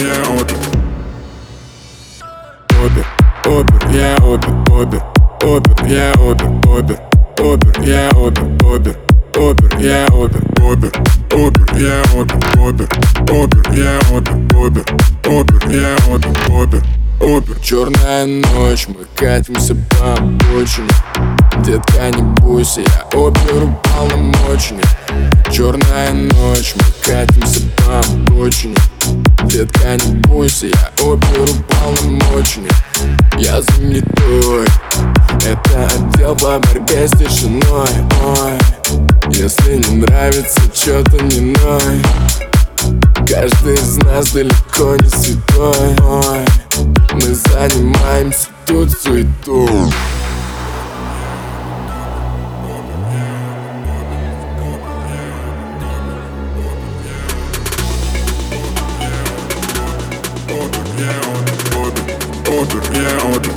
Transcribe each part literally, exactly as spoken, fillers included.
я опер. Опер, опер, я опер, опер, опер, я опер, опер, опер, я опер, опер, опер, я опер, опер, опер, я опер, опер, опер, я опер, опер, опер, я опер, опер, опер. Черная ночь, мы катимся по обочине. Детка, не бойся, я опер, упал на мочине. Черная ночь, мы катимся по обочине. Детка, не бойся, я опер, упал на мочине. Я занятой, это отдел по борьбе с тишиной. Ой, если не нравится, чё-то не ной. Каждый из нас далеко не святой. Ой, мы занимаемся тут суетой. Опер, я опер.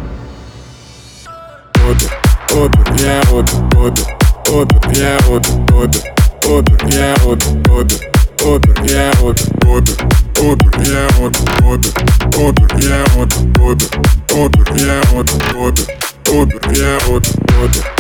Опер, опер, я опер, опер, опер, я опер, опер, опер, я опер, опер, опер, я опер, опер, опер, я опер, опер, опер, я опер, опер, опер, я опер, опер, опер, я опер, опер.